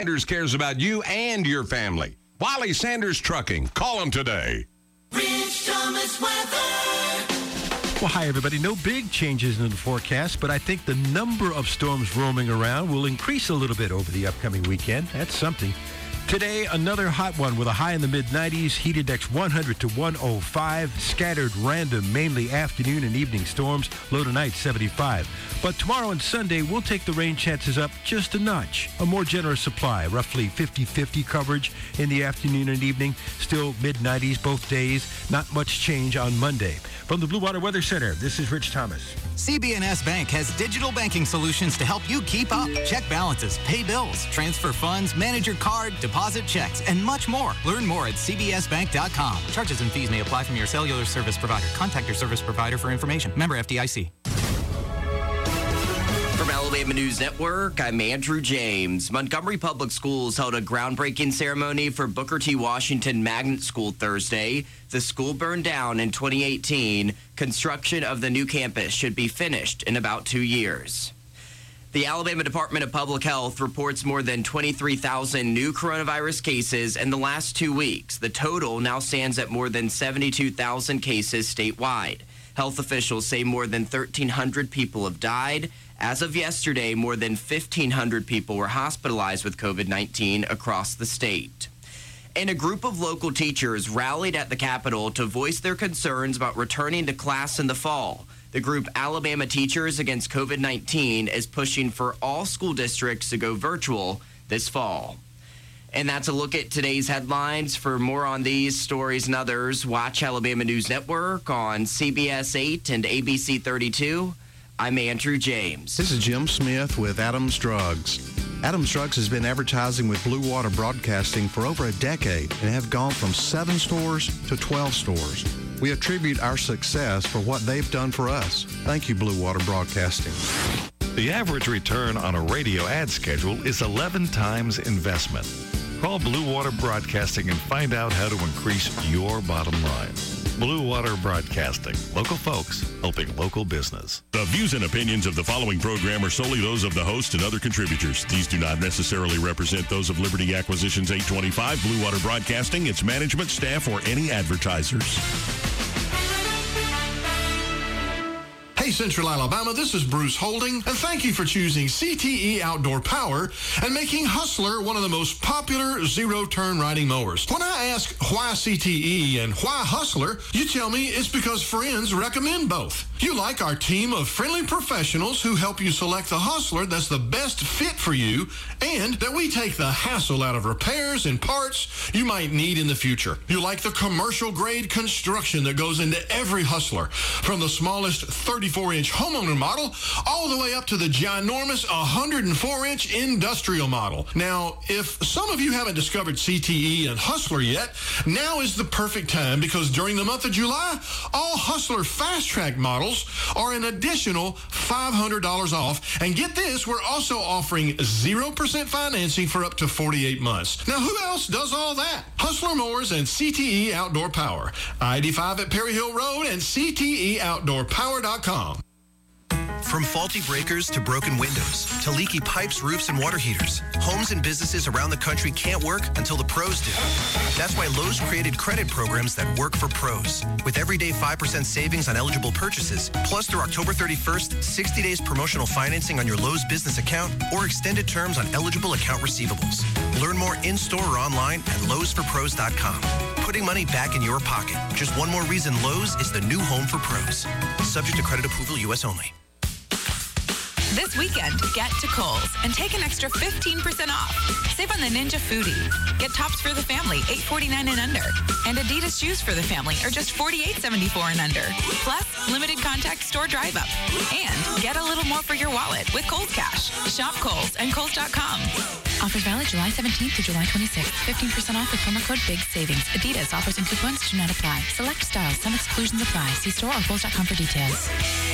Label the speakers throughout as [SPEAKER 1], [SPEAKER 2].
[SPEAKER 1] Sanders cares about you and your family. Wiley Sanders Trucking. Call him today.
[SPEAKER 2] Rich Thomas weather.
[SPEAKER 3] Well, hi, everybody. No big changes in the forecast, but I think the number of storms roaming around will increase a little bit over the upcoming weekend. That's something. Today, another hot one with a high in the mid-90s, heat index 100 to 105, scattered random, mainly afternoon and evening storms, low tonight 75. But tomorrow and Sunday, we'll take the rain chances up just a notch. A more generous supply, roughly 50-50 coverage in the afternoon and evening, still mid-90s both days, not much change on Monday. From the Blue Water Weather Center, this is Rich Thomas.
[SPEAKER 4] CB&S Bank has digital banking solutions to help you keep up. Check balances, pay bills, transfer funds, manage your card, deposit checks, and much more. Learn more at cbsbank.com. Charges and fees may apply from your cellular service provider. Contact your service provider for information. Member FDIC.
[SPEAKER 5] From Alabama News Network, I'm Andrew James. Montgomery Public Schools held a groundbreaking ceremony for Booker T. Washington Magnet School Thursday. The school burned down in 2018. Construction of the new campus should be finished in about 2 years. The Alabama Department of Public Health reports more than 23,000 new coronavirus cases in the last 2 weeks. The total now stands at more than 72,000 cases statewide. Health officials say more than 1,300 people have died. As of yesterday, more than 1,500 people were hospitalized with COVID-19 across the state. And a group of local teachers rallied at the Capitol to voice their concerns about returning to class in the fall. The group Alabama Teachers Against COVID-19 is pushing for all school districts to go virtual this fall. And that's a look at today's headlines. For more on these stories and others, watch Alabama News Network on CBS 8 and ABC 32. I'm Andrew James.
[SPEAKER 6] This is Jim Smith with Adams Drugs. Adams Drugs has been advertising with Blue Water Broadcasting for over a decade and have gone from 7 stores to 12 stores. We attribute our success for what they've done for us. Thank you, Blue Water Broadcasting.
[SPEAKER 7] The average return on a radio ad schedule is 11 times investment. Call Blue Water Broadcasting and find out how to increase your bottom line. Blue Water Broadcasting. Local folks helping local business.
[SPEAKER 8] The views and opinions of the following program are solely those of the host and other contributors. These do not necessarily represent those of Liberty Acquisitions 825, Blue Water Broadcasting, its management, staff, or any advertisers.
[SPEAKER 9] Hey, Central Alabama, this is Bruce Holding, and thank you for choosing CTE Outdoor Power and making Hustler one of the most popular zero-turn riding mowers. When I ask why CTE and why Hustler, you tell me it's because friends recommend both. You like our team of friendly professionals who help you select the Hustler that's the best fit for you, and that we take the hassle out of repairs and parts you might need in the future. You like the commercial-grade construction that goes into every Hustler, from the smallest 34-inch homeowner model all the way up to the ginormous 104-inch industrial model. Now, if some of you haven't discovered CTE and Hustler yet, now is the perfect time, because during the month of July, all Hustler Fast Track models are an additional $500 off. And get this, we're also offering 0% financing for up to 48 months. Now, who else does all that? Hustler Mowers and CTE Outdoor Power. I-85 at Perry Hill Road and CTEOutdoorPower.com.
[SPEAKER 10] From faulty breakers to broken windows to leaky pipes, roofs, and water heaters, homes and businesses around the country can't work until the pros do. That's why Lowe's created credit programs that work for pros. With everyday 5% savings on eligible purchases, plus through October 31st, 60 days promotional financing on your Lowe's business account, or extended terms on eligible account receivables. Learn more in-store or online at lowesforpros.com. Putting money back in your pocket. Just one more reason Lowe's is the new home for pros. Subject to credit approval, U.S. only.
[SPEAKER 11] This weekend, get to Kohl's and take an extra 15% off. Save on the Ninja Foodie. Get tops for the family, $8.49 and under. And Adidas shoes for the family are just $48.74 and under. Plus, limited contact store drive-up. And get a little more for your wallet with Kohl's Cash. Shop Kohl's and Kohl's.com.
[SPEAKER 12] Offers valid July 17th to July 26th. 15% off with promo code Big Savings. Adidas offers and coupons do not apply. Select styles. Some exclusions apply. See store or Kohl's.com for details.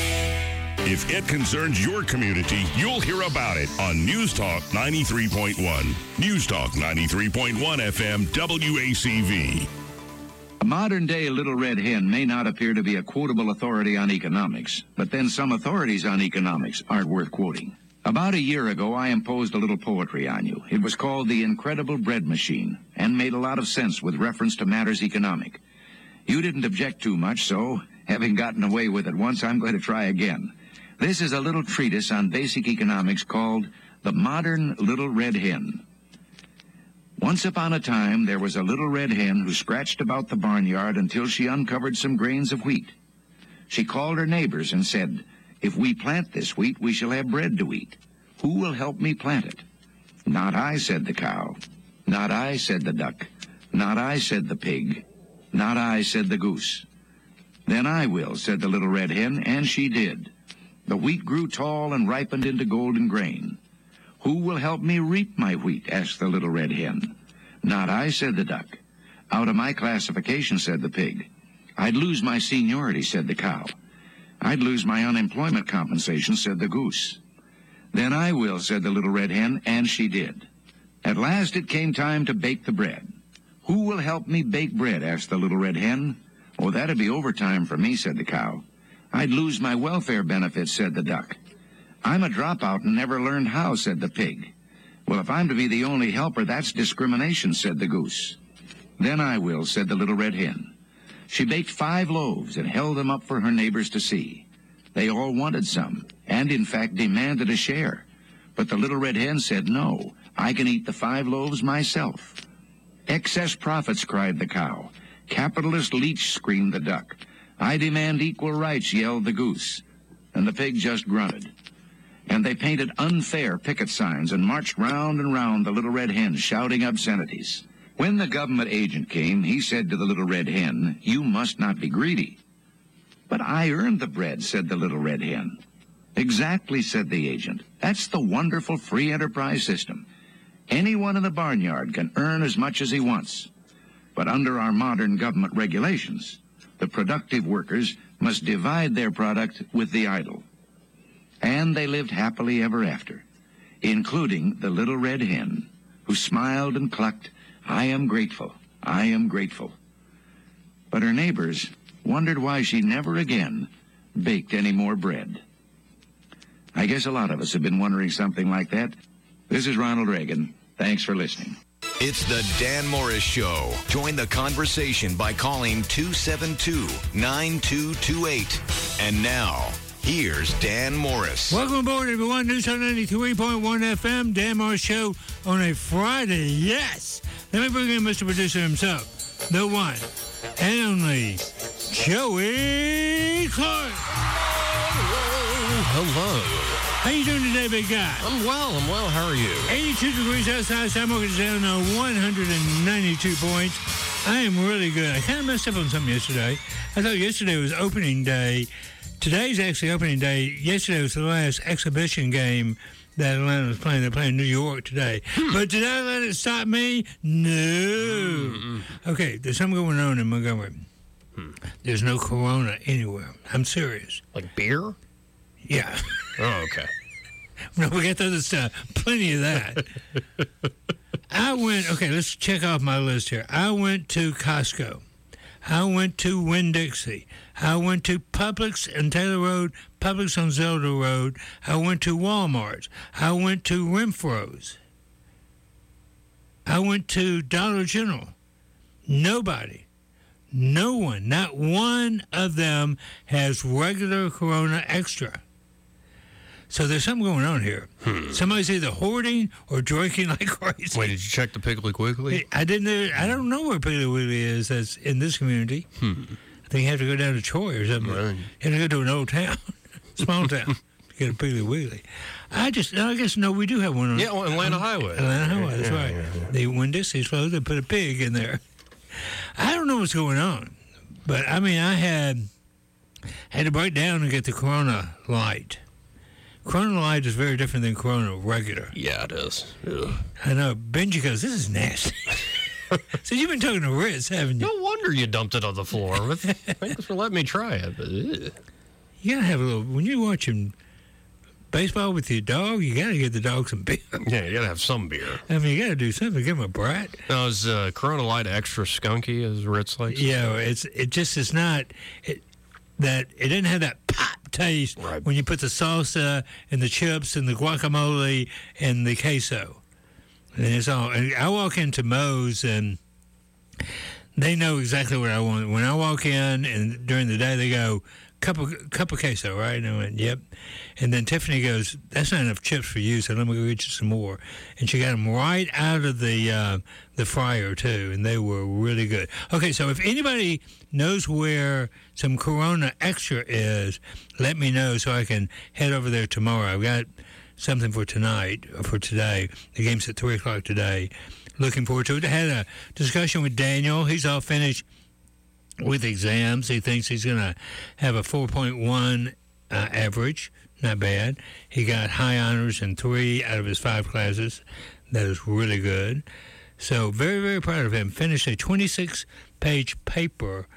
[SPEAKER 8] If it concerns your community, you'll hear about it on News Talk 93.1. News Talk 93.1 FM WACV.
[SPEAKER 13] A modern-day little red hen may not appear to be a quotable authority on economics, but then some authorities on economics aren't worth quoting. About a year ago, I imposed a little poetry on you. It was called The Incredible Bread Machine, and made a lot of sense with reference to matters economic. You didn't object too much, so, having gotten away with it once, I'm going to try again. This is a little treatise on basic economics called The Modern Little Red Hen. Once upon a time, there was a little red hen who scratched about the barnyard until she uncovered some grains of wheat. She called her neighbors and said, "If we plant this wheat, we shall have bread to eat. Who will help me plant it?" "Not I," said the cow. "Not I," said the duck. "Not I," said the pig. "Not I," said the goose. "Then I will," said the little red hen, and she did. The wheat grew tall and ripened into golden grain. "Who will help me reap my wheat?" asked the little red hen. "Not I," said the duck. "Out of my classification," said the pig. "I'd lose my seniority," said the cow. "I'd lose my unemployment compensation," said the goose. "Then I will," said the little red hen, and she did. At last it came time to bake the bread. "Who will help me bake bread?" asked the little red hen. "Oh, that'd be overtime for me," said the cow. "I'd lose my welfare benefits," said the duck. "I'm a dropout and never learned how," said the pig. "Well, if I'm to be the only helper, that's discrimination," said the goose. "Then I will," said the little red hen. She baked 5 loaves and held them up for her neighbors to see. They all wanted some, and in fact demanded a share. But the little red hen said, "No, I can eat the 5 loaves myself." "Excess profits," cried the cow. "Capitalist leech," screamed the duck. "I demand equal rights," yelled the goose. And the pig just grunted. And they painted unfair picket signs and marched round and round the little red hen, shouting obscenities. When the government agent came, he said to the little red hen, "You must not be greedy." "But I earned the bread," said the little red hen. "Exactly," said the agent. "That's the wonderful free enterprise system. Anyone in the barnyard can earn as much as he wants. But under our modern government regulations, the productive workers must divide their product with the idle." And they lived happily ever after, including the little red hen, who smiled and clucked, "I am grateful, I am grateful." But her neighbors wondered why she never again baked any more bread. I guess a lot of us have been wondering something like that. This is Ronald Reagan. Thanks for listening.
[SPEAKER 14] It's the Dan Morris Show. Join the conversation by calling 272-9228. And now, here's Dan Morris.
[SPEAKER 15] Welcome aboard, everyone. News on 93.1 FM. Dan Morris Show on a Friday. Yes. Let me bring in Mr. Producer himself. The one and only Joey Clark.
[SPEAKER 16] Hello.
[SPEAKER 15] How you doing today, big guy?
[SPEAKER 16] I'm well. How are you?
[SPEAKER 15] 82 degrees outside. Simulcast down to 192 points. I am really good. I kind of messed up on something yesterday. I thought yesterday was opening day. Today's actually opening day. Yesterday was the last exhibition game that Atlanta was playing. They're playing New York today. But did I let it stop me? No. Okay, there's something going on in Montgomery. There's no Corona anywhere. I'm serious.
[SPEAKER 16] Like beer?
[SPEAKER 15] Yeah.
[SPEAKER 16] Oh, okay.
[SPEAKER 15] No, we got the other stuff. Plenty of that. Okay, let's check off my list here. I went to Costco. I went to Winn-Dixie. I went to Publix on Taylor Road, Publix on Zelda Road. I went to Walmart. I went to Renfro's. I went to Dollar General. Nobody, no one, not one of them has regular Corona Extra. So there's something going on here. Somebody's either hoarding or drinking like crazy.
[SPEAKER 16] Wait, did you check the Piggly Wiggly?
[SPEAKER 15] I didn't. I don't know where Piggly Wiggly is. That's in this community. I think you have to go down to Troy or something. Right. You have to go to an old town, small town, to get a Piggly Wiggly. I guess we do have one on.
[SPEAKER 16] Yeah, on Atlanta Highway.
[SPEAKER 15] Atlanta Highway, that's right. The Winn-Dixie's closed. They put a pig in there. I don't know what's going on, but I mean, I had to break down and get the Corona Light. Corona Light is very different than Corona regular.
[SPEAKER 16] Yeah, it is. Ugh.
[SPEAKER 15] I know. Benji goes, "This is nasty." So you've been talking to Ritz, haven't you?
[SPEAKER 16] No wonder you dumped it on the floor. Thanks for letting me try it. But,
[SPEAKER 15] you gotta have a little. When you're watching baseball with your dog, you gotta give the dog some beer.
[SPEAKER 16] Yeah, you gotta have some beer.
[SPEAKER 15] I mean, you gotta do something. Give him a brat.
[SPEAKER 16] Now, is Corona Light extra skunky, as Ritz likes?
[SPEAKER 15] Yeah, it just is not. It didn't have that pop taste when you put the salsa and the chips and the guacamole and the queso. And it's all. And I walk into Moe's and they know exactly what I want. When I walk in and during the day they go, cup of queso, right? And I went, yep. And then Tiffany goes, that's not enough chips for you, so let me go get you some more. And she got them right out of the fryer, too, and they were really good. Okay, so if anybody knows where some Corona Extra is, let me know so I can head over there tomorrow. I've got something for tonight, or for today. The game's at 3 o'clock today. Looking forward to it. I had a discussion with Daniel. He's all finished with exams. He thinks he's going to have a 4.1 average. Not bad. He got high honors in 3 out of his 5 classes. That is really good. So very, very proud of him. Finished a 26-page paper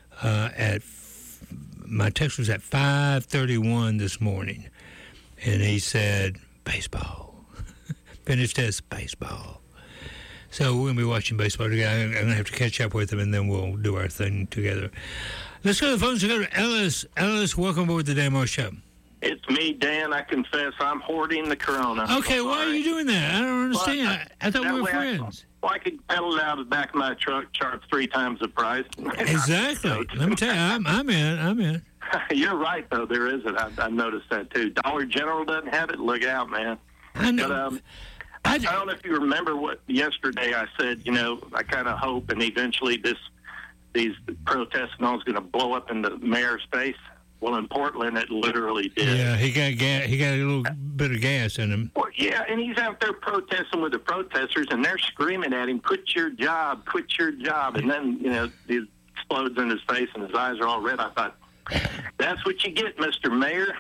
[SPEAKER 15] my text was at 5:31 this morning. And he said, baseball. Finished his baseball. So we're going to be watching baseball together. I'm going to have to catch up with him, and then we'll do our thing together. Let's go to the phones and go to Ellis. Ellis, welcome aboard the Dan Morris Show.
[SPEAKER 17] It's me, Dan. I confess I'm hoarding the Corona.
[SPEAKER 15] Okay, why are you doing that? I don't understand. I thought we were friends.
[SPEAKER 17] I could pedal it out of the back of my truck, charge 3 times the price.
[SPEAKER 15] Exactly. Let me tell you, I'm in.
[SPEAKER 17] You're right, though. There is it. I noticed that, too. Dollar General doesn't have it. Look out, man.
[SPEAKER 15] I know.
[SPEAKER 17] But, I don't know if you remember what yesterday I said. I kind of hope, and eventually these protests and all is going to blow up in the mayor's face. Well, in Portland, it literally did.
[SPEAKER 15] Yeah, he got a little bit of gas in him.
[SPEAKER 17] Well, yeah, and he's out there protesting with the protesters, and they're screaming at him, "Quit your job, quit your job!" And then it explodes in his face, and his eyes are all red. I thought, that's what you get, Mr. Mayor.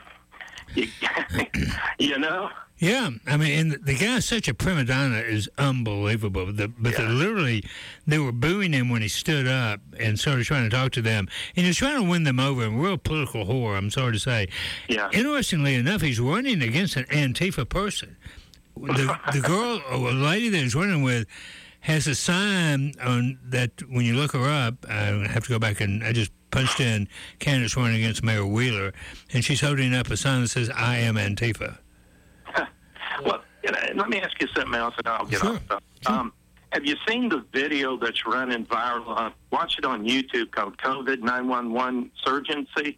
[SPEAKER 17] You know.
[SPEAKER 15] Yeah, I mean, and the guy's such a prima donna is unbelievable. They were booing him when he stood up and started trying to talk to them. And he was trying to win them over, a real political whore, I'm sorry to say.
[SPEAKER 17] Yeah.
[SPEAKER 15] Interestingly enough, he's running against an Antifa person. The girl, or lady that he's running with, has a sign on that when you look her up, I have to go back and I just punched in candidates running against Mayor Wheeler, and she's holding up a sign that says, "I am Antifa."
[SPEAKER 17] Well, let me ask you something else, and I'll get off stuff. Sure. Have you seen the video that's running viral? Watch it on YouTube called COVID 911 Surgency.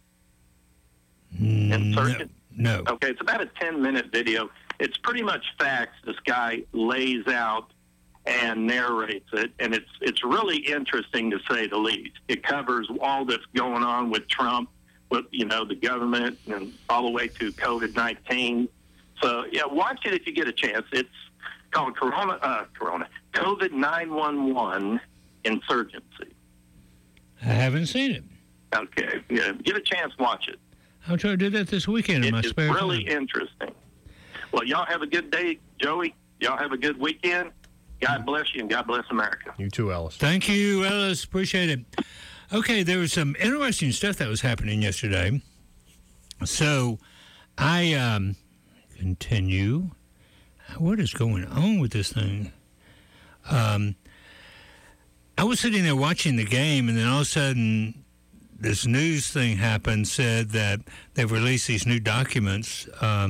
[SPEAKER 15] No.
[SPEAKER 17] Okay, it's about a 10-minute video. It's pretty much facts. This guy lays out and narrates it, and it's really interesting to say the least. It covers all that's going on with Trump, with the government, and all the way to COVID-19. So, yeah, watch it if you get a chance. It's called COVID 911 Insurgency.
[SPEAKER 15] I haven't seen it.
[SPEAKER 17] Okay. Yeah, get a chance, watch it.
[SPEAKER 15] I'll try to do that this weekend in my spare time.
[SPEAKER 17] It's really interesting. Well, y'all have a good day, Joey. Y'all have a good weekend. God bless you, and God bless America.
[SPEAKER 16] You too, Ellis.
[SPEAKER 15] Thank you, Ellis. Appreciate it. Okay, there was some interesting stuff that was happening yesterday. So I continue. What is going on with this thing? I was sitting there watching the game, and then all of a sudden this news thing happened, said that they've released these new documents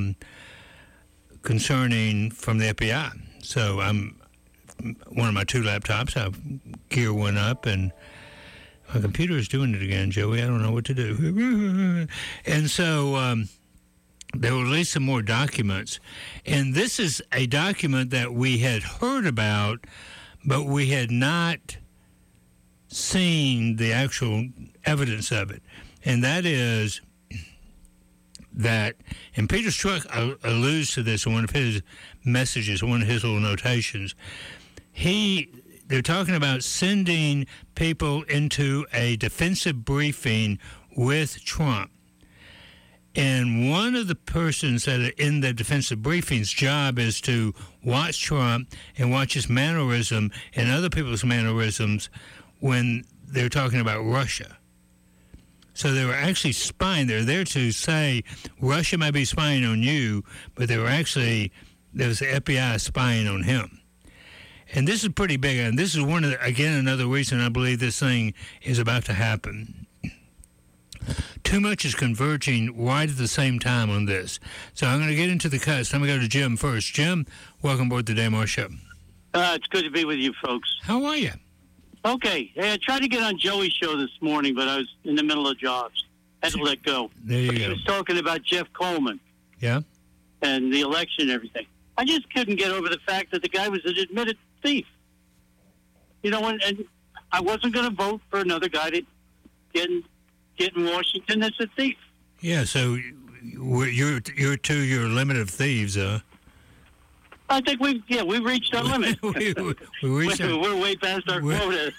[SPEAKER 15] concerning from the FBI. So I'm one of my 2 laptops. I've gear one up, and my computer is doing it again, Joey. I don't know what to do. And so they will release some more documents. And this is a document that we had heard about, but we had not seen the actual evidence of it. And that is that, and Peter Strzok alludes to this in one of his messages, one of his little notations. They're talking about sending people into a defensive briefing with Trump. And one of the persons that are in the defensive briefing's job is to watch Trump and watch his mannerism and other people's mannerisms when they're talking about Russia. So they were actually spying. They're there to say Russia might be spying on you, but there was the FBI spying on him. And this is pretty big. And this is another reason I believe this thing is about to happen. 2 too much is converging right at the same time on this. So I'm going to get into the cuts. I'm going to go to Jim first. Jim, welcome aboard the Dan Moore Show.
[SPEAKER 18] It's good to be with you folks.
[SPEAKER 15] How are you?
[SPEAKER 18] Okay. Hey, I tried to get on Joey's show this morning, but I was in the middle of jobs. Had to let go.
[SPEAKER 15] There you
[SPEAKER 18] He
[SPEAKER 15] go.
[SPEAKER 18] was talking about Jeff Coleman
[SPEAKER 15] Yeah?
[SPEAKER 18] and the election and everything. I just couldn't get over the fact that the guy was an admitted thief. You know, and I wasn't going to vote for another guy to get in Washington that's a thief.
[SPEAKER 15] Yeah, so you're to your limit of thieves,
[SPEAKER 18] I think we've reached our limit.
[SPEAKER 15] we reached
[SPEAKER 18] We're way past our quota.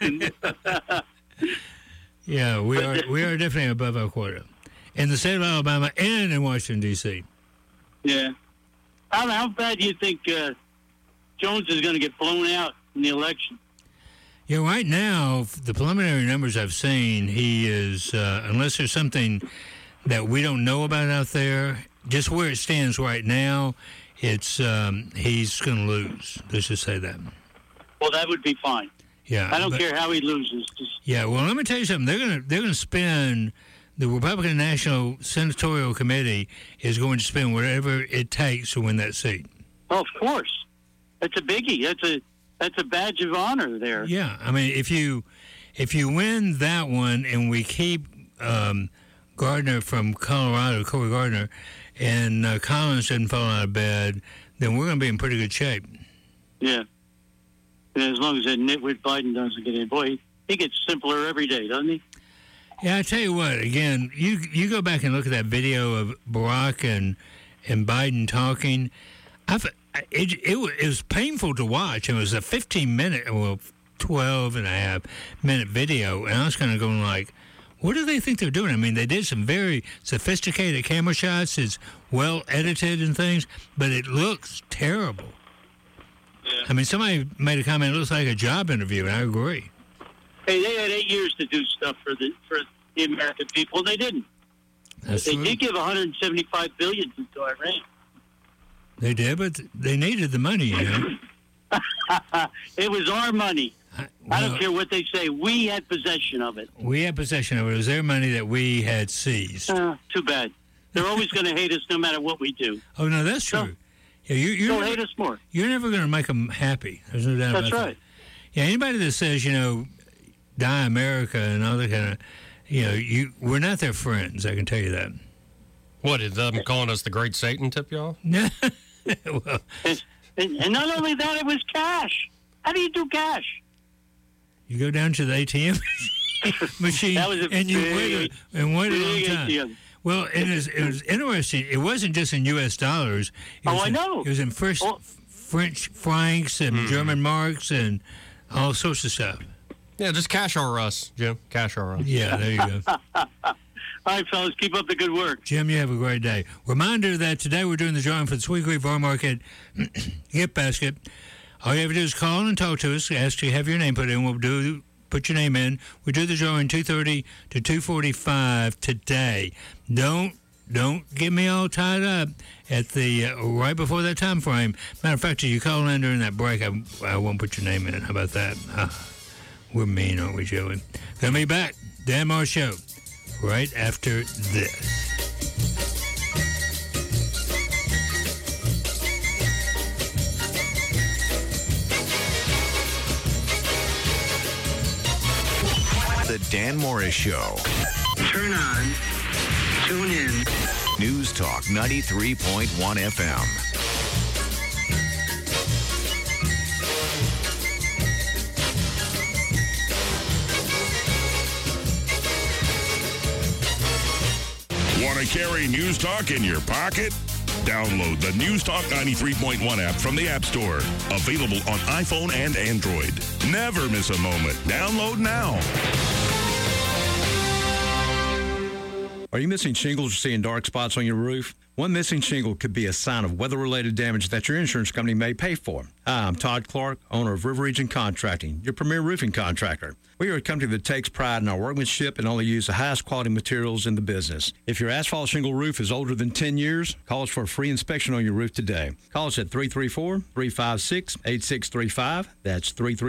[SPEAKER 15] Yeah, we are definitely above our quota. In the state of Alabama and in Washington, D.C.
[SPEAKER 18] Yeah. How bad do you think Jones is going to get blown out in the election?
[SPEAKER 15] Yeah, right now, the preliminary numbers I've seen, he is, unless there's something that we don't know about out there, just where it stands right now, it's he's going to lose. Let's just say that.
[SPEAKER 18] Well, that would be fine.
[SPEAKER 15] Yeah,
[SPEAKER 18] I don't care how he loses.
[SPEAKER 15] Yeah, well, let me tell you something. They're gonna spend. The Republican National Senatorial Committee is going to spend whatever it takes to win that seat.
[SPEAKER 18] Oh, of course, that's a biggie. That's a badge of honor there.
[SPEAKER 15] Yeah, I mean, if you win that one and we keep Gardner from Colorado, Corey Gardner, and Collins doesn't fall out of bed, then we're going to be in pretty good shape.
[SPEAKER 18] Yeah. And as long as that nitwit Biden doesn't get in. Boy, he gets simpler every day, doesn't he?
[SPEAKER 15] Yeah, I tell you what, again, you go back and look at that video of Barack and Biden talking. It was painful to watch. It was a 15-minute, well, 12-and-a-half-minute video, and I was kind of going like, what do they think they're doing? I mean, they did some very sophisticated camera shots. It's well edited and things, but it looks terrible. Yeah. I mean, somebody made a comment, it looks like a job interview, and I agree.
[SPEAKER 18] Hey, they had 8 years to do stuff for the American people, and they didn't.
[SPEAKER 15] That's
[SPEAKER 18] they
[SPEAKER 15] true.
[SPEAKER 18] did give $175 billion to Iran.
[SPEAKER 15] They did, but they needed the money, you know.
[SPEAKER 18] It was our money. I don't care what they say. We had possession of it.
[SPEAKER 15] We had possession of it. It was their money that we had seized.
[SPEAKER 18] Too bad. They're always going to hate us no matter what we do.
[SPEAKER 15] Oh, no, that's true. Yeah,
[SPEAKER 18] They'll hate us more.
[SPEAKER 15] You're never going to make them happy. There's no doubt
[SPEAKER 18] That's
[SPEAKER 15] about
[SPEAKER 18] right.
[SPEAKER 15] that. Yeah, anybody that says, you know, die America and all that kind of, you know, we're not their friends, I can tell you that.
[SPEAKER 16] What, is them calling us the Great Satan tip you off?
[SPEAKER 15] No. Well,
[SPEAKER 18] and not only that, it was cash. How do you do cash?
[SPEAKER 15] you go down to the ATM machine
[SPEAKER 18] That was a
[SPEAKER 15] and you
[SPEAKER 18] big,
[SPEAKER 15] wait a long
[SPEAKER 18] big
[SPEAKER 15] time.
[SPEAKER 18] ATM.
[SPEAKER 15] Well, it was interesting. It wasn't just in U.S. dollars.
[SPEAKER 18] I know.
[SPEAKER 15] It was in French francs and German marks and all sorts of stuff.
[SPEAKER 16] Yeah, just cash or us, Jim. Cash or us.
[SPEAKER 15] Yeah, there you go.
[SPEAKER 18] All right, fellas, keep up the good work.
[SPEAKER 15] Jim, you have a great day. Reminder that today we're doing the drawing for the Sweet Green Farm Market gift basket. All you have to do is call in and talk to us. Ask to have your name put in. We'll put your name in. We do the drawing 2:30 to 2:45 today. Don't get me all tied up at the right before that time frame. Matter of fact, if you call in during that break, I won't put your name in. How about that? We're mean, aren't we, Joey? Gonna be back. Dan Moore Show. Right after this.
[SPEAKER 14] The Dan Morris Show.
[SPEAKER 2] Turn on. Tune in.
[SPEAKER 14] News Talk 93.1 FM.
[SPEAKER 8] Want to carry News Talk in your pocket? Download the News Talk 93.1 app from the App Store. Available on iPhone and Android. Never miss a moment. Download now.
[SPEAKER 19] Are you missing shingles or seeing dark spots on your roof? One missing shingle could be a sign of weather-related damage that your insurance company may pay for. Hi, I'm Todd Clark, owner of River Region Contracting, your premier roofing contractor. We are a company that takes pride in our workmanship and only use the highest quality materials in the business. If your asphalt shingle roof is older than 10 years, call us for a free inspection on your roof today. Call us at 334-356-8635. That's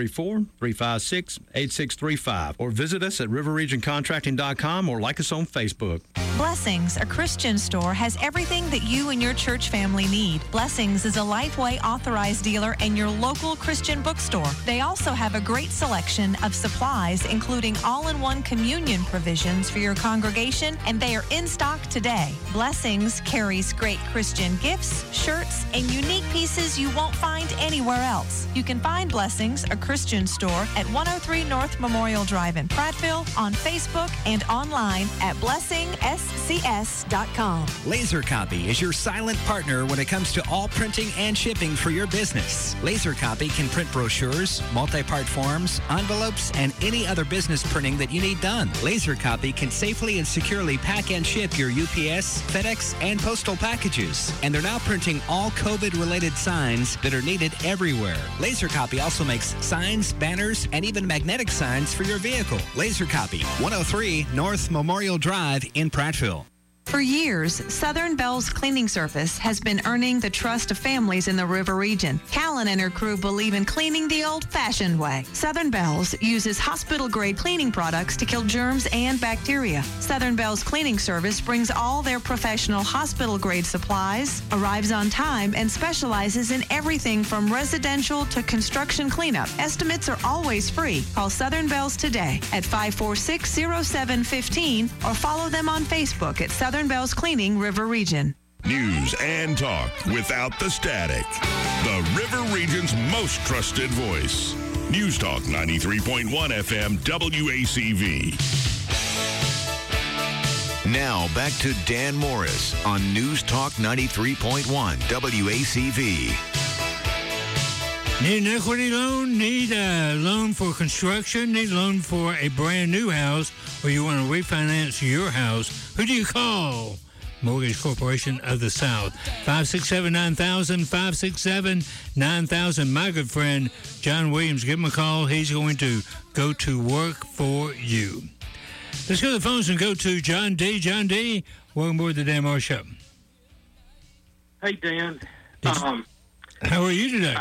[SPEAKER 19] 334-356-8635. Or visit us at riverregioncontracting.com or like us on Facebook.
[SPEAKER 20] Blessings, a Christian store, has everything that you and your church family need. Blessings is a Lifeway authorized dealer and your local Christian bookstore. They also have a great selection of supplies, including all-in-one communion provisions for your congregation, and they are in stock today. Blessings carries great Christian gifts, shirts, and unique pieces you won't find anywhere else. You can find Blessings, a Christian store, at 103 North Memorial Drive in Prattville, on Facebook, and online at blessingscs.com.
[SPEAKER 21] Laser Copy is your silent partner when it comes to all printing and shipping for your business. Laser Copy can print brochures, multi-part forms, envelopes, and any other business printing that you need done. Laser Copy can safely and securely pack and ship your UPS, FedEx, and postal packages. And they're now printing all COVID-related signs that are needed everywhere. Laser Copy also makes signs, banners, and even magnetic signs for your vehicle. Laser Copy, 103 North Memorial Drive in Prattville.
[SPEAKER 20] For years, Southern Bell's cleaning service has been earning the trust of families in the River Region. Callan and her crew believe in cleaning the old-fashioned way. Southern Bell's uses hospital-grade cleaning products to kill germs and bacteria. Southern Bell's cleaning service brings all their professional hospital-grade supplies, arrives on time, and specializes in everything from residential to construction cleanup. Estimates are always free. Call Southern Bell's today at 546-0715 or follow them on Facebook at Southern Bell's Cleaning River Region.
[SPEAKER 8] News and talk without the static. The River Region's most trusted voice. News Talk 93.1 FM WACV.
[SPEAKER 14] Now back to Dan Morris on News Talk 93.1 WACV.
[SPEAKER 15] Need an equity loan? Need a loan for construction? Need a loan for a brand new house? Or you want to refinance your house? Who do you call? Mortgage Corporation of the South. 567-9000, 567-9000. My good friend, John Williams, give him a call. He's going to go to work for you. Let's go to the phones and go to John D. John D., welcome aboard the Dan Morris Show.
[SPEAKER 22] Hey, Dan.
[SPEAKER 15] How are you today?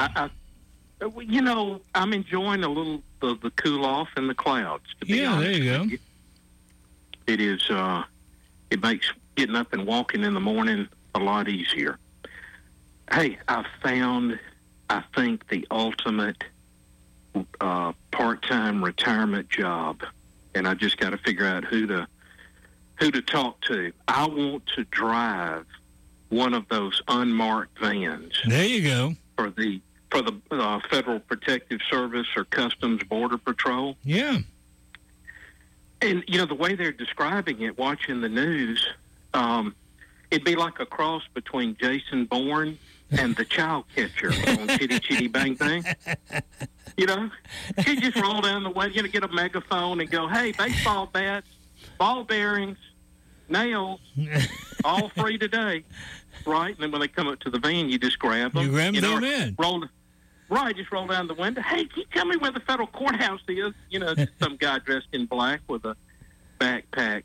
[SPEAKER 22] I'm enjoying a little the cool off in the clouds. To be honest,
[SPEAKER 15] there you go.
[SPEAKER 22] It is. It makes getting up and walking in the morning a lot easier. Hey, I found, I think, the ultimate part-time retirement job, and I just got to figure out who to talk to. I want to drive one of those unmarked vans.
[SPEAKER 15] There you go.
[SPEAKER 22] For the Federal Protective Service or Customs Border Patrol.
[SPEAKER 15] Yeah.
[SPEAKER 22] And, the way they're describing it, watching the news, it'd be like a cross between Jason Bourne and the child catcher on Chitty Chitty Bang Bang. He'd just roll down the way, get a megaphone and go, hey, baseball bats, ball bearings, nails, all free today. Right? And then when they come up to the van, you just grab them.
[SPEAKER 15] You grab them in.
[SPEAKER 22] Just roll down the window. Hey, can you tell me where the federal courthouse is? Some guy dressed in black with a backpack.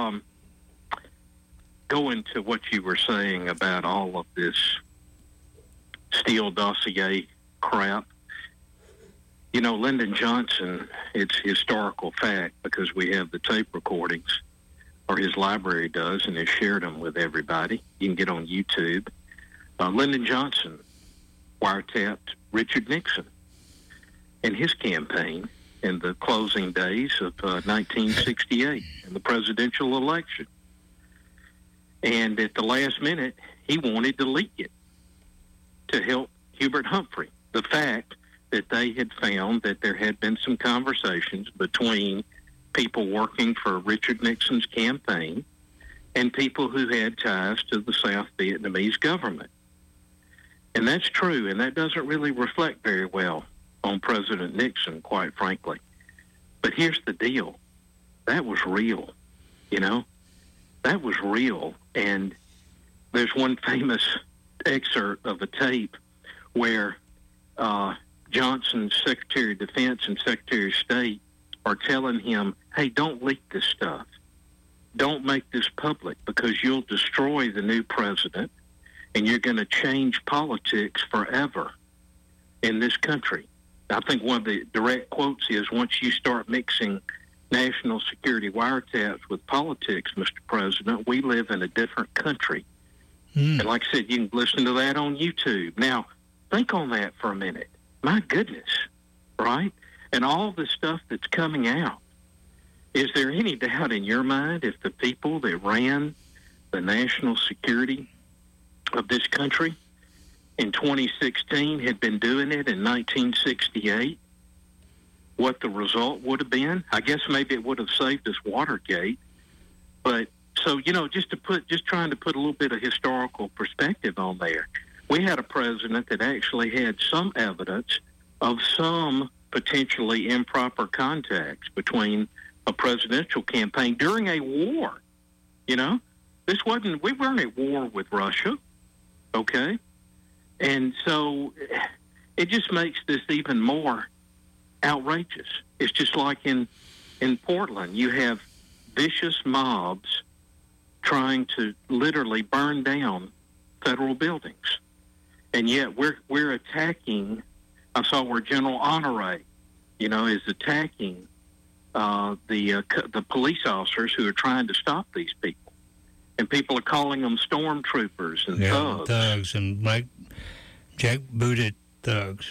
[SPEAKER 22] Going to what you were saying about all of this Steele dossier crap. Lyndon Johnson, it's historical fact because we have the tape recordings, or his library does, and has shared them with everybody. You can get on YouTube. Lyndon Johnson wiretapped Richard Nixon in his campaign in the closing days of 1968 in the presidential election. And at the last minute, he wanted to leak it to help Hubert Humphrey. The fact that they had found that there had been some conversations between people working for Richard Nixon's campaign and people who had ties to the South Vietnamese government. And that's true, and that doesn't really reflect very well on President Nixon, quite frankly. But here's the deal. That was real, That was real. And there's one famous excerpt of a tape where Johnson's Secretary of Defense and Secretary of State are telling him, hey, don't leak this stuff. Don't make this public because you'll destroy the new president and you're going to change politics forever in this country. I think one of the direct quotes is, once you start mixing national security wiretaps with politics, Mr. President, we live in a different country. And like I said, you can listen to that on YouTube. Now, think on that for a minute. My goodness, right? And all the stuff that's coming out. Is there any doubt in your mind if the people that ran the national security of this country in 2016 had been doing it in 1968, what the result would have been? I guess maybe it would have saved us Watergate. But so, just trying to put a little bit of historical perspective on there. We had a president that actually had some evidence of some potentially improper contacts between a presidential campaign during a war. We weren't at war with Russia, okay? And so it just makes this even more outrageous. It's just like in Portland, you have vicious mobs trying to literally burn down federal buildings. And yet we're attacking. I saw where General Honore, is attacking the police officers who are trying to stop these people, and people are calling them stormtroopers and thugs
[SPEAKER 15] and like jackbooted thugs.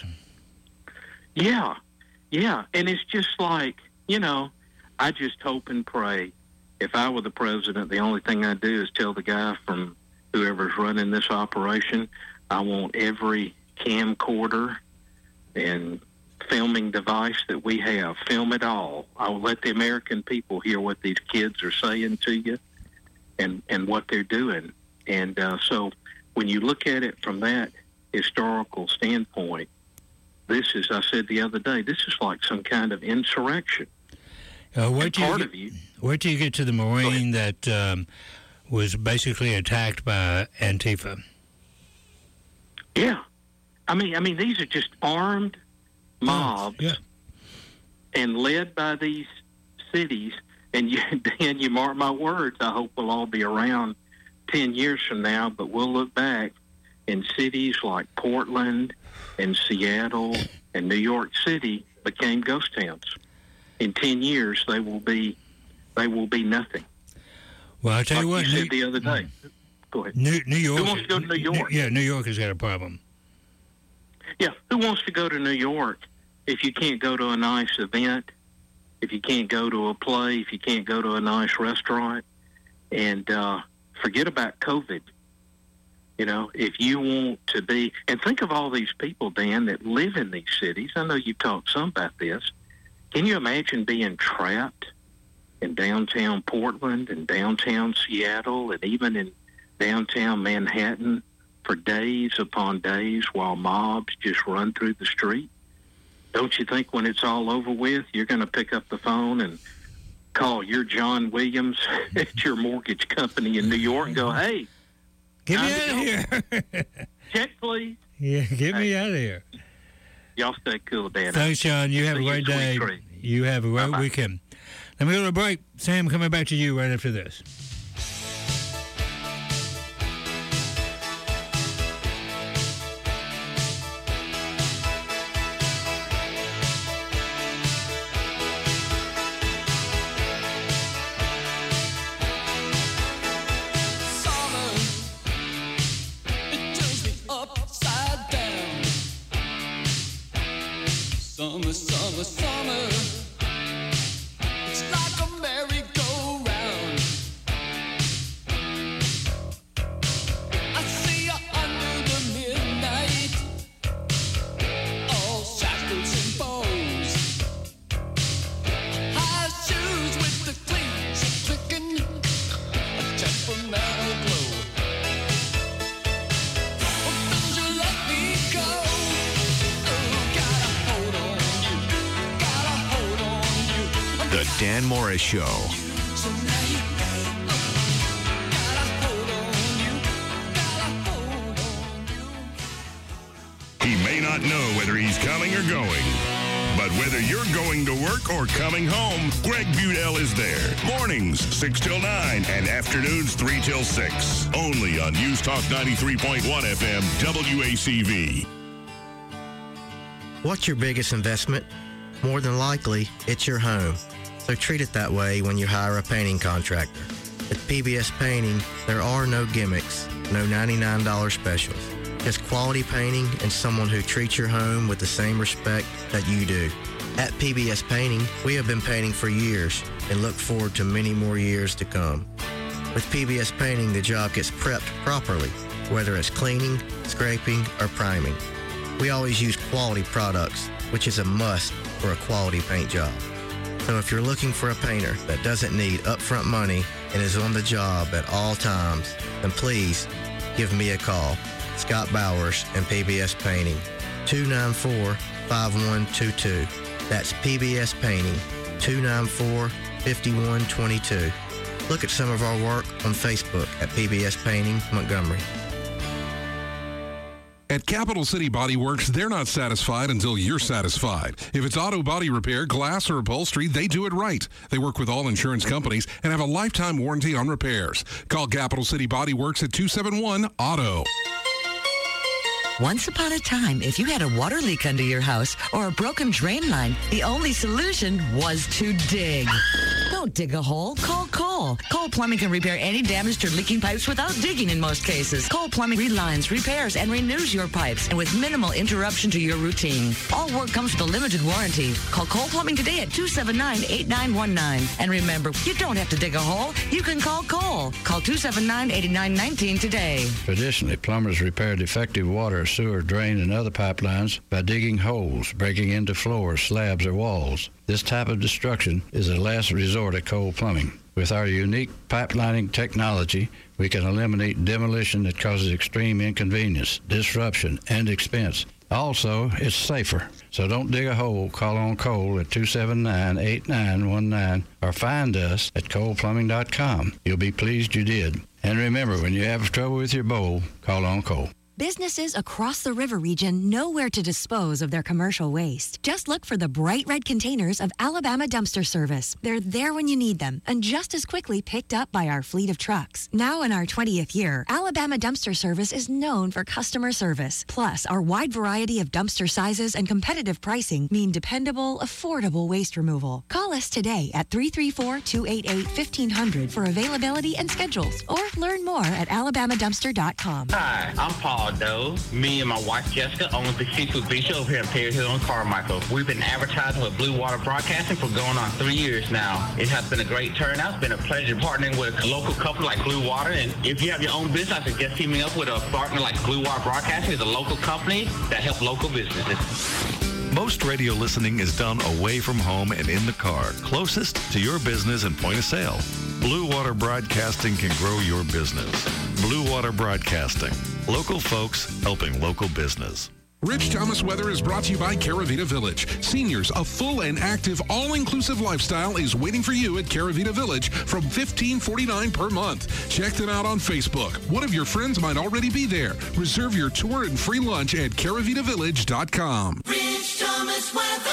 [SPEAKER 22] Yeah, and it's just like I just hope and pray. If I were the president, the only thing I'd do is tell the guy from whoever's running this operation, I want every camcorder and filming device that we have. Film it all. I will let the American people hear what these kids are saying to you and what they're doing. And so when you look at it from that historical standpoint, this is, I said the other day, this is like some kind of insurrection.
[SPEAKER 15] Wait till you get to the Marine that was basically attacked by Antifa.
[SPEAKER 22] Yeah. I mean, these are just armed mobs and led by these cities. And Dan, you mark my words, I hope we'll all be around 10 years from now, but we'll look back in cities like Portland and Seattle and New York City became ghost towns. In 10 years, they will be nothing.
[SPEAKER 15] Well, I tell you what,
[SPEAKER 22] you said the other day. Go ahead.
[SPEAKER 15] New York.
[SPEAKER 22] Who wants to go to New York?
[SPEAKER 15] New York has got a problem.
[SPEAKER 22] Yeah, who wants to go to New York if you can't go to a nice event, if you can't go to a play, if you can't go to a nice restaurant? And forget about COVID. If you want to be, and think of all these people, Dan, that live in these cities. I know you've talked some about this. Can you imagine being trapped in downtown Portland and downtown Seattle and even in downtown Manhattan for days upon days while mobs just run through the street? Don't you think when it's all over with, you're going to pick up the phone and call your John Williams at your mortgage company in New York and go, hey,
[SPEAKER 15] get me out of here.
[SPEAKER 22] Check, please.
[SPEAKER 15] Yeah, get me out of here.
[SPEAKER 22] Y'all stay cool, Dan.
[SPEAKER 15] Thanks, John. You have a great day. You have a great weekend. Let me go to a break. Sam, coming back to you right after this.
[SPEAKER 1] Summer, it's like a merry-go-round. I see you under the midnight, all shackles and bows, high shoes with the cleats clicking, a temperamental glow. Oh, don't you let me go.
[SPEAKER 14] The Dan Morris Show.
[SPEAKER 8] He may not not know whether he's coming or going. But whether you're going to work or coming home, Greg Budell is there. Mornings, 6 till 9, and afternoons, 3 till 6. Only on News Talk 93.1 FM, WACV.
[SPEAKER 3] What's your biggest investment? More than likely, it's your home. So treat it that way when you hire a painting contractor. At PBS Painting, there are no gimmicks, no $99 specials. Just quality painting and someone who treats your home with the same respect that you do. At PBS Painting, we have been painting for years and look forward to many more years to come. With PBS Painting, the job gets prepped properly, whether it's cleaning, scraping, or priming. We always use quality products, which is a must for a quality paint job. So if you're looking for a painter that doesn't need upfront money and is on the job at all times, then please give me a call. Scott Bowers and PBS Painting, 294-5122. That's PBS Painting, 294-5122. Look at some of our work on Facebook at PBS Painting Montgomery.
[SPEAKER 4] At Capital City Body Works, they're not satisfied until you're satisfied. If it's auto body repair, glass, or upholstery, they do it right. They work with all insurance companies and have a lifetime warranty on repairs. Call Capital City Body Works at 271-AUTO.
[SPEAKER 23] Once upon a time, if you had a water leak under your house or a broken drain line, the only solution was to dig. Don't dig a hole. Call Cole. Cole Plumbing can repair any damaged or leaking pipes without digging in most cases. Cole Plumbing relines, repairs, and renews your pipes, and with minimal interruption to your routine. All work comes with a limited warranty. Call Cole Plumbing today at 279-8919. And remember, you don't have to dig a hole. You can call Cole. Call 279-8919 today.
[SPEAKER 24] Traditionally, plumbers repair defective water, sewer, drain, and other pipelines by digging holes, breaking into floors, slabs, or walls. This type of destruction is a last resort at Cole Plumbing. With our unique pipelining technology, we can eliminate demolition that causes extreme inconvenience, disruption, and expense. Also, it's safer. So don't dig a hole. Call on Cole at 279-8919 or find us at coleplumbing.com. You'll be pleased you did. And remember, when you have trouble with your bowl, call on Cole.
[SPEAKER 25] Businesses across the river region know where to dispose of their commercial waste. Just look for the bright red containers of Alabama Dumpster Service. They're there when you need them and just as quickly picked up by our fleet of trucks. Now in our 20th year, Alabama Dumpster Service is known for customer service. Plus, our wide variety of dumpster sizes and competitive pricing mean dependable, affordable waste removal. Call us today at 334-288-1500 for availability and schedules, or learn more at alabamadumpster.com.
[SPEAKER 26] Hi, I'm Paul Doe. Me and my wife Jessica own the Seafood Bistro up here in Perry Hill and Carmichael. We've been advertising with Blue Water Broadcasting for going on 3 years now. It has been a great turnout. It's been a pleasure partnering with a local company like Blue Water. And if you have your own business, I suggest teaming up with a partner like Blue Water Broadcasting. It's a local company that helps local businesses.
[SPEAKER 7] Most radio listening is done away from home and in the car, closest to your business and point of sale. Blue Water Broadcasting can grow your business. Blue Water Broadcasting. Local folks helping local business.
[SPEAKER 4] Rich Thomas Weather is brought to you by Caravita Village. Seniors, a full and active all-inclusive lifestyle is waiting for you at Caravita Village from $15.49 per month. Check them out on Facebook. One of your friends might already be there. Reserve your tour and free lunch at caravitavillage.com.
[SPEAKER 1] Rich Thomas Weather.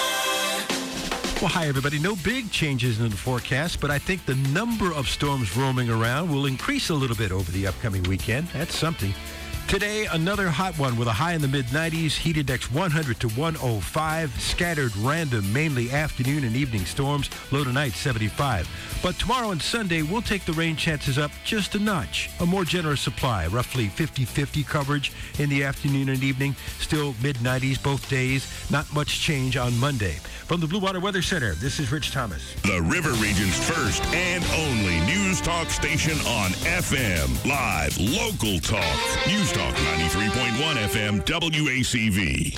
[SPEAKER 27] Well, hi, everybody. No big changes in the forecast, but I think the number of storms roaming around will increase a little bit over the upcoming weekend. That's something. Today, another hot one with a high in the mid-90s, heat index 100 to 105, scattered random, mainly afternoon and evening storms, low tonight 75. But tomorrow and Sunday, we'll take the rain chances up just a notch. A more generous supply, roughly 50-50 coverage in the afternoon and evening, still mid-90s both days, not much change on Monday. From the Blue Water Weather Center, this is Rich Thomas.
[SPEAKER 8] The River Region's first and only news talk station on FM. Live, local talk. News Talk 93.1 FM WACV.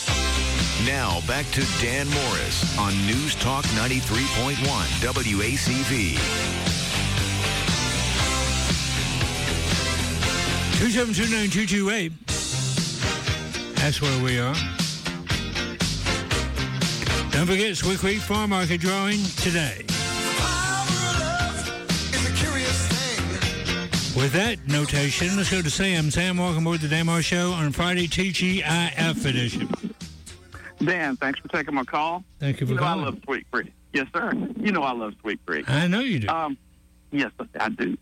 [SPEAKER 14] Now back to Dan Morris on News Talk 93.1 WACV.
[SPEAKER 15] 2729228. That's where we are. Don't forget, Swick Creek Farm Market drawing today. With that notation, let's go to Sam. Sam, welcome aboard the Dan Morris Show on Friday, TGIF edition.
[SPEAKER 5] Dan, thanks for taking my call.
[SPEAKER 15] Thank you for calling.
[SPEAKER 5] I love Sweet Creek. Yes, sir. You know I love Sweet Creek.
[SPEAKER 15] I know you do.
[SPEAKER 5] Yes, I do.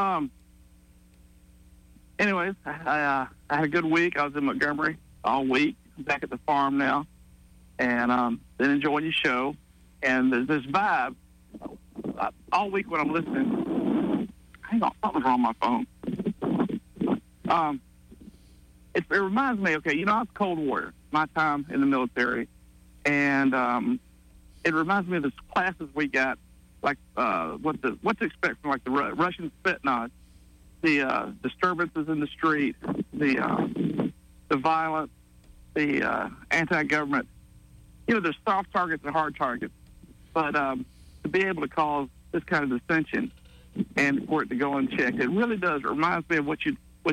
[SPEAKER 5] Anyways, I had a good week. I was in Montgomery all week. I'm back at the farm now, and been enjoying your show. And there's this vibe all week when I'm listening. Hang on, something's wrong with my phone. It reminds me. Okay, I was Cold War, my time in the military, and it reminds me of the classes we got, like what to expect from like the Russian Spetsnaz, the disturbances in the street, the violence, the anti-government. There's soft targets and hard targets, but to be able to cause this kind of dissension and for it to go unchecked, it really does. It reminds me of what we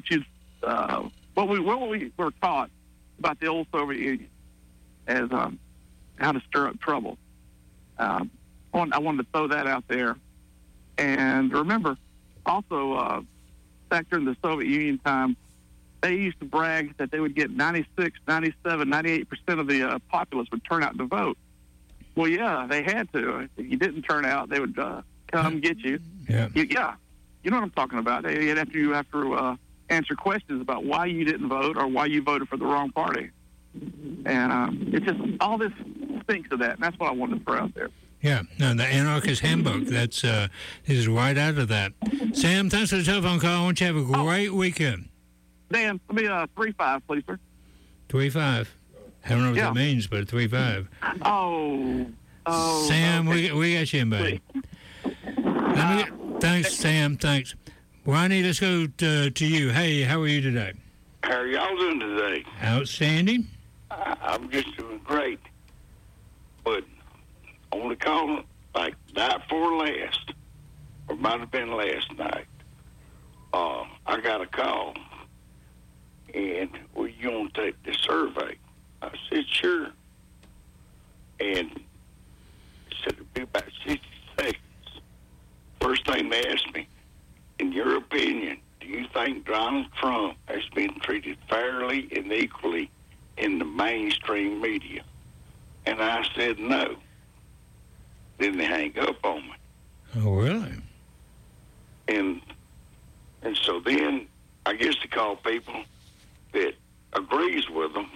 [SPEAKER 5] were taught about the old Soviet Union as how to stir up trouble. I wanted to throw that out there. And remember, also, back during the Soviet Union time, they used to brag that they would get 96, 97, 98% of the populace would turn out to vote. Well, yeah, they had to. If you didn't turn out, they would come get you.
[SPEAKER 15] Yeah.
[SPEAKER 5] You know what I'm talking about. You have to answer questions about why you didn't vote or why you voted for the wrong party. And it's just all this stinks of that, and that's what I wanted to throw out there.
[SPEAKER 15] Yeah, no, the Anarchist Handbook, this is right out of that. Sam, thanks for the telephone call. I want you to have a great weekend.
[SPEAKER 5] Dan, let me 3-5, please, sir.
[SPEAKER 15] 3-5. I don't know what that means, but 3-5.
[SPEAKER 5] Oh.
[SPEAKER 15] Sam,
[SPEAKER 5] okay.
[SPEAKER 15] we got you in, buddy. Thanks, Sam. Thanks. Ronnie, let's go to you. Hey, how are you today?
[SPEAKER 6] How are y'all doing today?
[SPEAKER 15] Outstanding.
[SPEAKER 6] I'm just doing great. But I want to call like night before last, or might have been last night. I got a call, and well, you want to take the survey? I said, sure. And it said it'd be about 60 seconds. First thing they asked me, in your opinion, do you think Donald Trump has been treated fairly and equally in the mainstream media? And I said no. Then they hang up on me.
[SPEAKER 15] Oh, really?
[SPEAKER 6] And so then I guess they call people that agrees with them.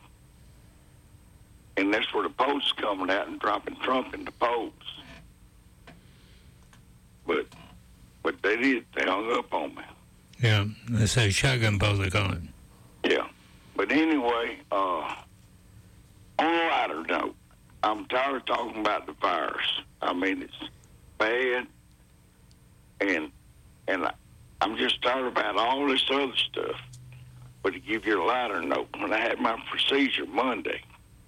[SPEAKER 6] And that's where the polls coming out and dropping Trump in the polls. But they did. They hung up on me.
[SPEAKER 15] Yeah, they say shotgun poll, they call it.
[SPEAKER 6] Yeah. But anyway, on a lighter note, I'm tired of talking about the virus. I mean, it's bad, and I'm just tired about all this other stuff. But to give you a lighter note, when I had my procedure Monday,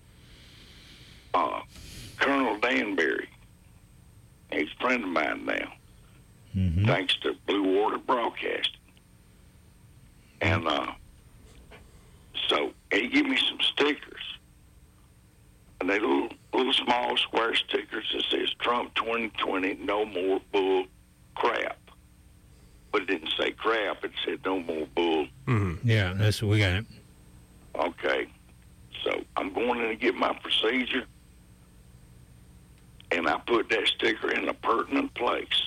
[SPEAKER 6] Colonel Danbury, he's a friend of mine now, thanks to Blue Water Broadcasting. And so he gave me some stickers. And they little small square stickers that says Trump 2020, no more bull crap. But it didn't say crap, it said no more bull.
[SPEAKER 15] Mm-hmm. Yeah, we got it.
[SPEAKER 6] Okay. So I'm going in to get my procedure, and I put that sticker in a pertinent place.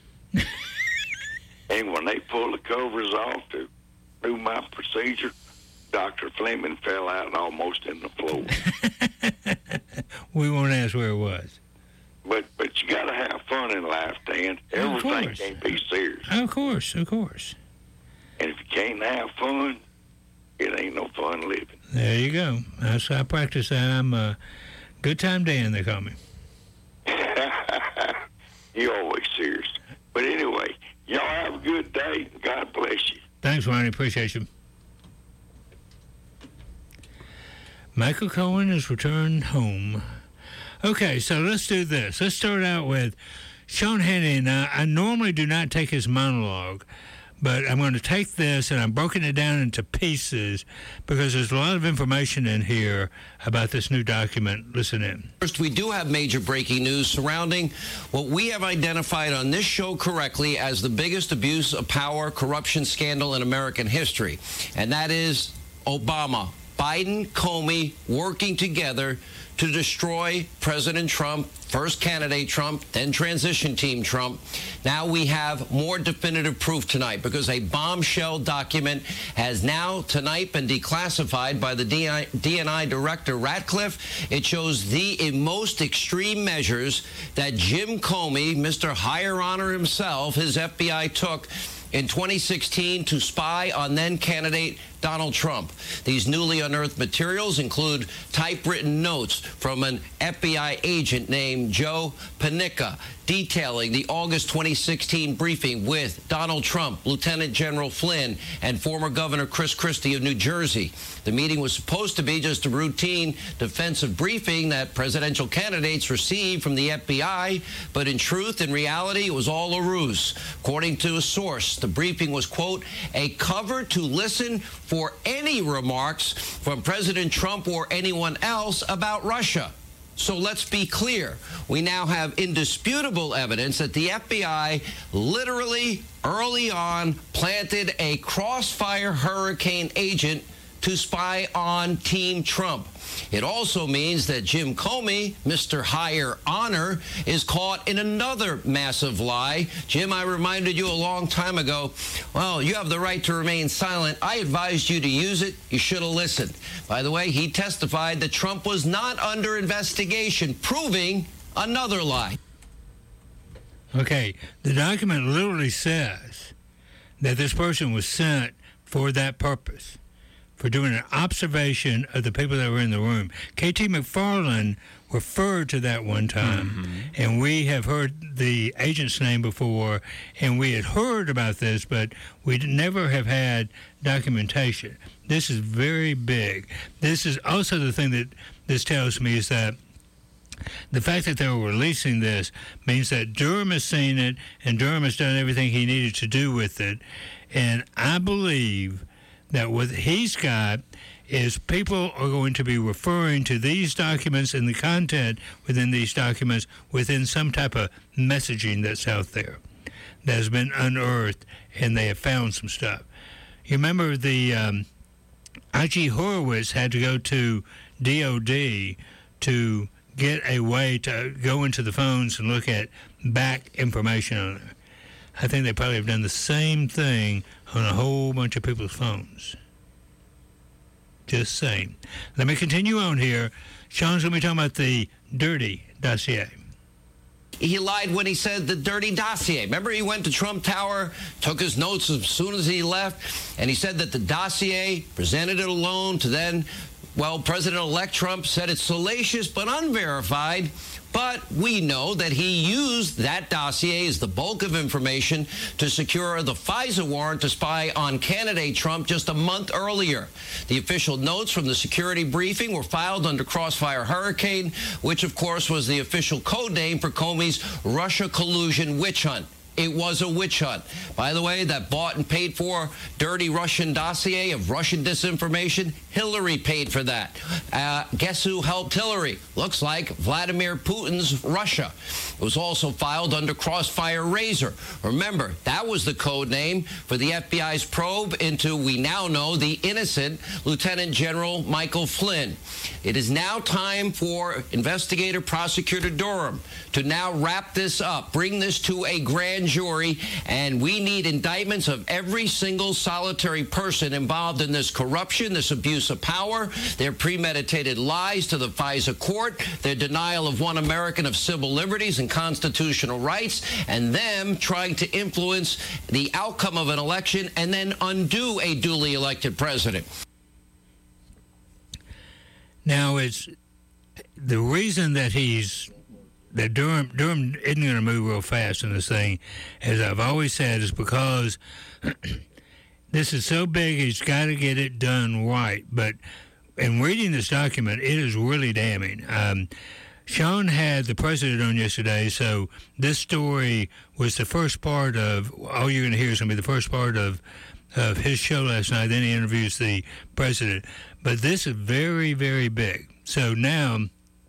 [SPEAKER 6] And when they pulled the covers off to do my procedure, Dr. Fleming fell out almost in the floor.
[SPEAKER 15] We won't ask where it was.
[SPEAKER 6] But you got to have fun in life, Dan. Everything can't be serious.
[SPEAKER 15] Of course.
[SPEAKER 6] And if you can't have fun, it ain't no fun living.
[SPEAKER 15] There you go. That's how I practice that. I'm a good time Dan, they call me.
[SPEAKER 6] You're always serious. But anyway, y'all have a good day. God bless you.
[SPEAKER 15] Thanks, Ronnie. Appreciate you. Michael Cohen has returned home. Okay, so let's do this. Let's start out with Sean Hannity. Now, I normally do not take his monologue, but I'm going to take this, and I've broken it down into pieces because there's a lot of information in here about this new document. Listen in.
[SPEAKER 9] First, we do have major breaking news surrounding what we have identified on this show correctly as the biggest abuse of power corruption scandal in American history, and that is Obama. Biden, Comey working together to destroy President Trump, first candidate Trump, then transition team Trump. Now we have more definitive proof tonight because a bombshell document has now tonight been declassified by the DNI director Ratcliffe. It shows the most extreme measures that Jim Comey, Mr. Higher Honor himself, his FBI took in 2016 to spy on then candidate Donald Trump. These newly unearthed materials include typewritten notes from an FBI agent named Joe Panicka detailing the August 2016 briefing with Donald Trump, Lieutenant General Flynn, and former Governor Chris Christie of New Jersey. The meeting was supposed to be just a routine defensive briefing that presidential candidates received from the FBI, but in truth, in reality, it was all a ruse. According to a source, the briefing was, quote, a cover to listen for any remarks from President Trump or anyone else about Russia. So let's be clear. We now have indisputable evidence that the FBI literally early on planted a crossfire hurricane agent to spy on Team Trump. It also means that Jim Comey, Mr. Higher Honor, is caught in another massive lie. Jim, I reminded you a long time ago, well, you have the right to remain silent. I advised you to use it. You should have listened. By the way, he testified that Trump was not under investigation, proving another lie.
[SPEAKER 15] Okay, the document literally says that this person was sent for that purpose, for doing an observation of the people that were in the room. K.T. McFarland referred to that one time, and we have heard the agent's name before, and we had heard about this, but we never have had documentation. This is very big. This is also the thing that this tells me is that the fact that they were releasing this means that Durham has seen it, and Durham has done everything he needed to do with it, and I believe that what he's got is people are going to be referring to these documents and the content within these documents within some type of messaging that's out there that has been unearthed, and they have found some stuff. You remember the I.G. Horowitz had to go to DOD to get a way to go into the phones and look at back information on it. I think they probably have done the same thing on a whole bunch of people's phones. Just saying. Let me continue on here. Sean's going to be talking about the dirty dossier.
[SPEAKER 9] He lied when he said the dirty dossier. Remember, he went to Trump Tower, took his notes as soon as he left, and he said that the dossier, presented it alone to then, well, President-elect Trump said it's salacious but unverified. But we know that he used that dossier as the bulk of information to secure the FISA warrant to spy on candidate Trump just a month earlier. The official notes from the security briefing were filed under Crossfire Hurricane, which, of course, was the official code name for Comey's Russia collusion witch hunt. It was a witch hunt. By the way, that bought and paid for dirty Russian dossier of Russian disinformation, Hillary paid for that. Guess who helped Hillary? Looks like Vladimir Putin's Russia. It was also filed under Crossfire Razor. Remember, that was the code name for the FBI's probe into, we now know, the innocent Lieutenant General Michael Flynn. It is now time for investigator prosecutor Durham to now wrap this up, bring this to a grand jury, and we need indictments of every single solitary person involved in this corruption, this abuse of power, their premeditated lies to the FISA court, their denial of one American of civil liberties and constitutional rights, and them trying to influence the outcome of an election and then undo a duly elected president.
[SPEAKER 15] Now, it's the reason that Durham isn't going to move real fast in this thing, as I've always said, is because this is so big, he's got to get it done right. But in reading this document, it is really damning. Sean had the president on yesterday, so this story was the first part of, all you're going to hear is going to be the first part of his show last night. Then he interviews the president. But this is very, very big. So now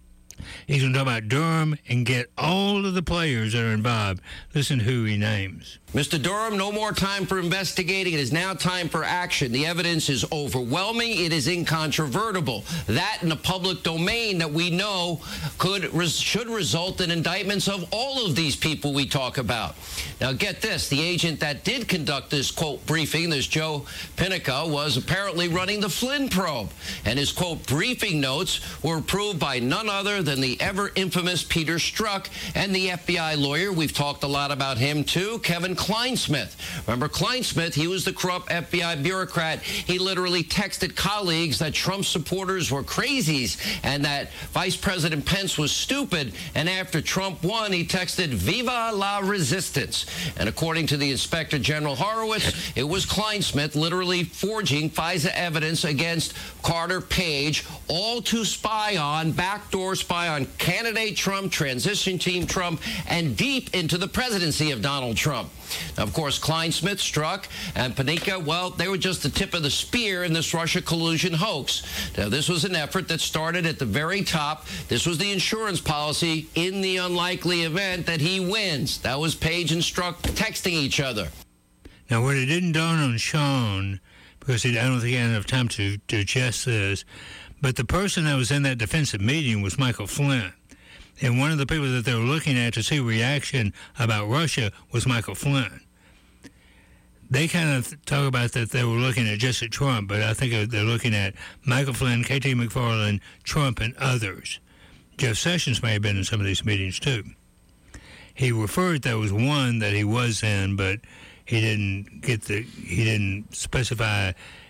[SPEAKER 15] He's going to talk about Durham and get all of the players that are involved. Listen who he names.
[SPEAKER 9] Mr. Durham, no more time for investigating. It is now time for action. The evidence is overwhelming. It is incontrovertible. That in the public domain that we know should result in indictments of all of these people we talk about. Now, get this. The agent that did conduct this, quote, briefing, this Joe Pinnica, was apparently running the Flynn probe. And his, quote, briefing notes were approved by none other than the ever-infamous Peter Strzok and the FBI lawyer. We've talked a lot about him, too, Kevin Kleinsmith. Remember Kleinsmith? He was the corrupt FBI bureaucrat. He literally texted colleagues that Trump supporters were crazies and that Vice President Pence was stupid. And after Trump won, he texted, "Viva la resistance." And according to the Inspector General Horowitz, it was Kleinsmith literally forging FISA evidence against Carter Page, all to spy on, backdoor spy on candidate Trump, transition team Trump, and deep into the presidency of Donald Trump. Now, of course, Kleinsmith, Strzok, and Pinnica, well, they were just the tip of the spear in this Russia collusion hoax. Now, this was an effort that started at the very top. This was the insurance policy in the unlikely event that he wins. That was Page and Strzok texting each other.
[SPEAKER 15] Now, what it didn't dawn on Sean, because I don't think he had enough time to digest this, but the person that was in that defensive meeting was Michael Flynn. And one of the people that they were looking at to see reaction about Russia was Michael Flynn. They kind of talk about that they were looking at just at Trump, but I think they're looking at Michael Flynn, K.T. McFarland, Trump, and others. Jeff Sessions may have been in some of these meetings, too. He referred there was one that he was in, but he didn't specify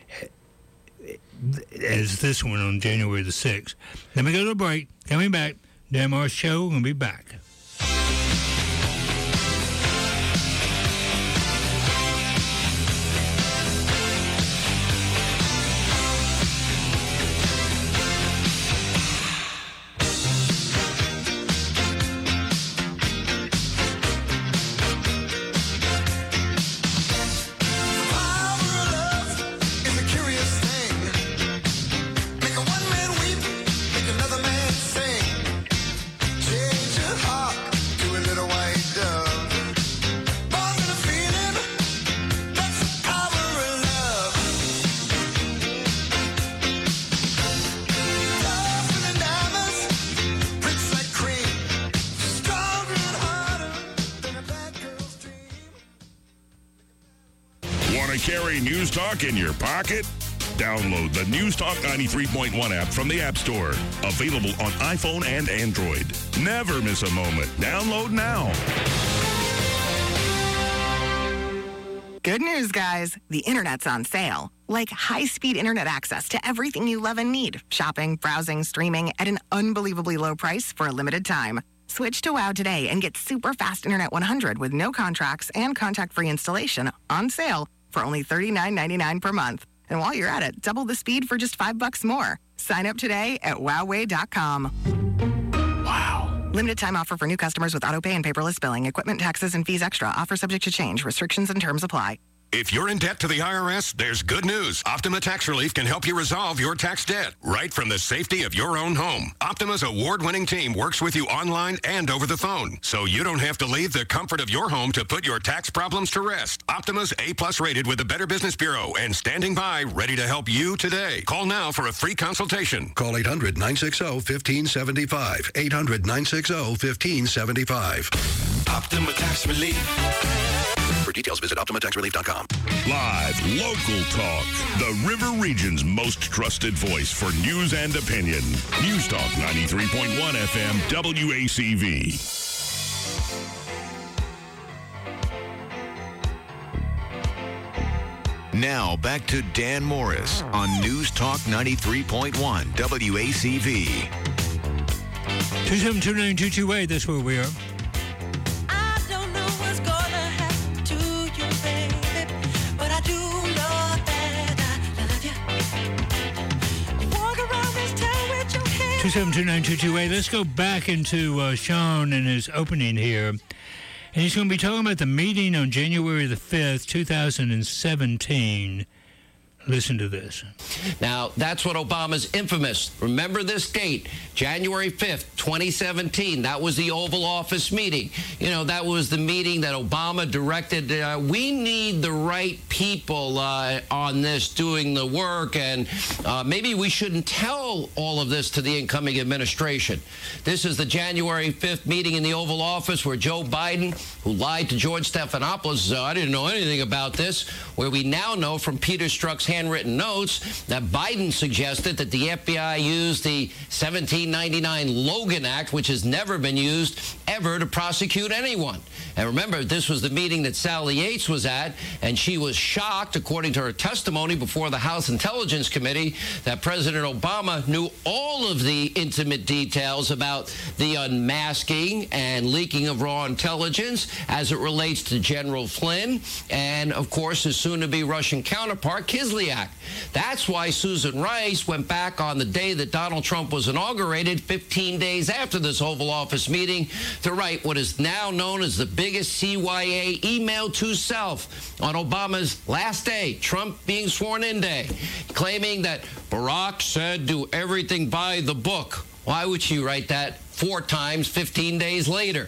[SPEAKER 15] as this one on January the 6th. Let me go to a break. Coming back. Dan Morris Show, we'll be back.
[SPEAKER 8] Carry News Talk in your pocket? Download the News Talk 93.1 app from the App Store. Available on iPhone and Android. Never miss a moment. Download now.
[SPEAKER 10] Good news, guys. The internet's on sale. Like high-speed internet access to everything you love and need. Shopping, browsing, streaming at an unbelievably low price for a limited time. Switch to WOW today and get super fast Internet 100 with no contracts and contact-free installation on sale for only $39.99 per month. And while you're at it, double the speed for just $5 more. Sign up today at wowway.com. Wow. Limited time offer for new customers with autopay and paperless billing. Equipment, taxes, and fees extra. Offer subject to change. Restrictions and terms apply.
[SPEAKER 11] If you're in debt to the IRS, there's good news. Optima Tax Relief can help you resolve your tax debt right from the safety of your own home. Optima's award-winning team works with you online and over the phone, so you don't have to leave the comfort of your home to put your tax problems to rest. Optima's A+ rated with the Better Business Bureau and standing by ready to help you today. Call now for a free consultation.
[SPEAKER 12] Call 800-960-1575. 800-960-1575.
[SPEAKER 11] Optima Tax Relief.
[SPEAKER 12] For details, visit OptimaTaxRelief.com.
[SPEAKER 8] Live, local talk. The River Region's most trusted voice for news and opinion. News Talk 93.1 FM WACV.
[SPEAKER 14] Now back to Dan Morris on News Talk 93.1 WACV.
[SPEAKER 15] 2729228, that's where we are.
[SPEAKER 1] What's gonna happen to you, baby? But I do know that I love you. Walk around this town with your hands.
[SPEAKER 15] 2729228. Let's go back into Sean and his opening here. And he's going to be talking about the meeting on January the 5th, 2017. Listen to this.
[SPEAKER 9] Now, that's what Obama's infamous. Remember this date, January 5th, 2017. That was the Oval Office meeting. You know, that was the meeting that Obama directed. We need the right people on this doing the work, and maybe we shouldn't tell all of this to the incoming administration. This is the January 5th meeting in the Oval Office where Joe Biden, who lied to George Stephanopoulos, I didn't know anything about this, where we now know from Peter Strzok's handwritten notes that Biden suggested that the FBI use the 1799 Logan Act, which has never been used ever to prosecute anyone. And remember, this was the meeting that Sally Yates was at, and she was shocked, according to her testimony before the House Intelligence Committee, that President Obama knew all of the intimate details about the unmasking and leaking of raw intelligence as it relates to General Flynn and, of course, his soon-to-be Russian counterpart, Kislyak. That's why Susan Rice went back on the day that Donald Trump was inaugurated, 15 days after this Oval Office meeting, to write what is now known as the biggest CYA email to self on Obama's last day, Trump being sworn in day, claiming that Barack said do everything by the book. Why would she write that 4 times 15 days later?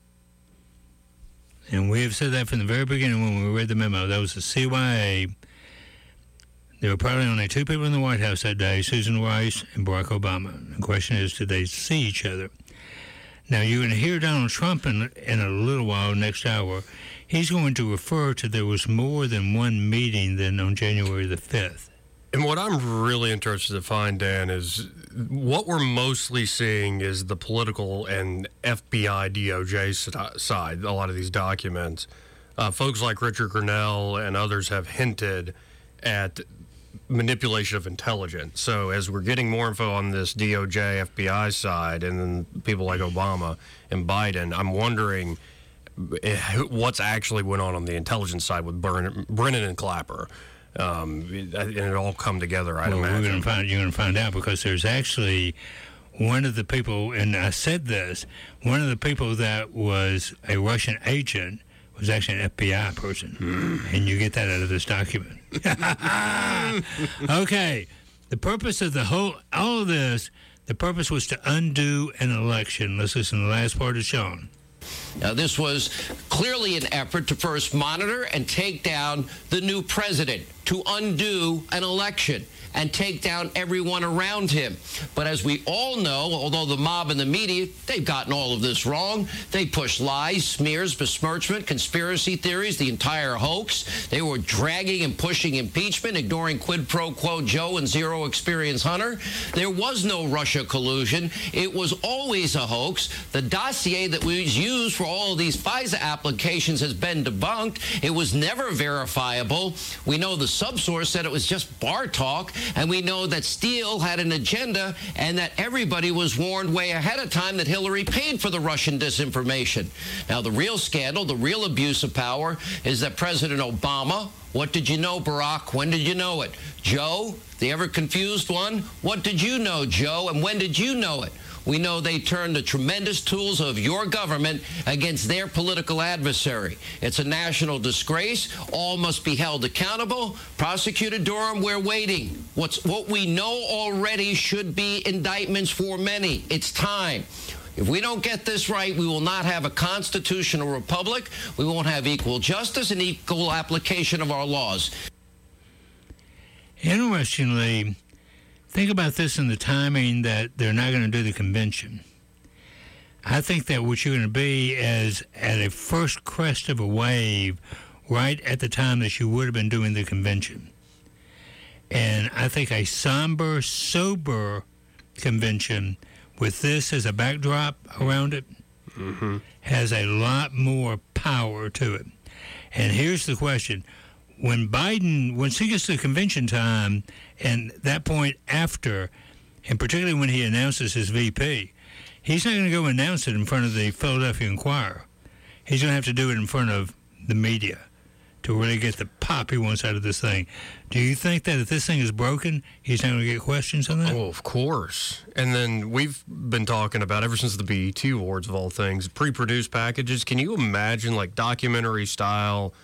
[SPEAKER 15] And we have said that from the very beginning when we read the memo. That was the CYA. There were probably only 2 people in the White House that day, Susan Rice and Barack Obama. The question is, did they see each other? Now, you're going to hear Donald Trump in a little while, next hour. He's going to refer to there was more than one meeting than on January the 5th.
[SPEAKER 2] And what I'm really interested to find, Dan, is what we're mostly seeing is the political and FBI DOJ side, a lot of these documents. Folks like Richard Grenell and others have hinted at manipulation of intelligence. So as we're getting more info on this DOJ, FBI side, and then people like Obama and Biden, I'm wondering what's actually went on the intelligence side with Brennan and Clapper. And it all come together, I'd imagine.
[SPEAKER 15] You're going to find out, because there's actually one of the people, and I said this, one of the people that was a Russian agent was actually an FBI person. And you get that out of this document. Okay. The purpose of all of this, the purpose was to undo an election. Let's listen to the last part of Sean.
[SPEAKER 9] Now, this was clearly an effort to first monitor and take down the new president, to undo an election and take down everyone around him. But as we all know, although the mob and the media, they've gotten all of this wrong. They pushed lies, smears, besmirchment, conspiracy theories, the entire hoax. They were dragging and pushing impeachment, ignoring quid pro quo Joe and zero experience Hunter. There was no Russia collusion. It was always a hoax. The dossier that was used for all of these FISA applications has been debunked. It was never verifiable. We know the subsource said it was just bar talk. And we know that Steele had an agenda and that everybody was warned way ahead of time that Hillary paid for the Russian disinformation. Now, the real scandal, the real abuse of power is that President Obama, what did you know, Barack? When did you know it? Joe, the ever confused one, what did you know, Joe? And when did you know it? We know they turned the tremendous tools of your government against their political adversary. It's a national disgrace. All must be held accountable. Prosecutor Durham, we're waiting. What we know already should be indictments for many. It's time. If we don't get this right, we will not have a constitutional republic. We won't have equal justice and equal application of our laws.
[SPEAKER 15] Interestingly, think about this in the timing that they're not going to do the convention. I think that what you're going to be is at a first crest of a wave right at the time that you would have been doing the convention. And I think a somber, sober convention with this as a backdrop around it has a lot more power to it. And here's the question. Once he gets to the convention time, and that point after, and particularly when he announces his VP, he's not going to go announce it in front of the Philadelphia Inquirer. He's going to have to do it in front of the media to really get the pop he wants out of this thing. Do you think that if this thing is broken, he's not going to get questions on that?
[SPEAKER 2] Oh, of course. And then we've been talking about, ever since the BET Awards of all things, pre-produced packages. Can you imagine, like, documentary style